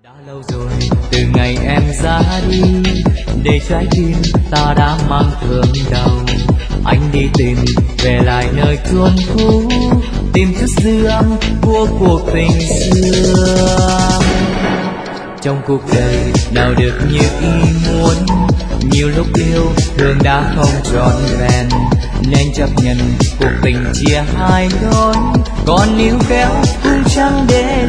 Đã lâu rồi từ ngày em ra đi, để trái tim ta đã mang thương đau. Anh đi tìm về lại nơi chuông cũ, tìm chút dư âm của cuộc tình xưa. Trong cuộc đời nào được như ý muốn, nhiều lúc yêu thương đã không trọn vẹn, nên chấp nhận cuộc tình chia hai lối. Còn níu kéo cũng chẳng để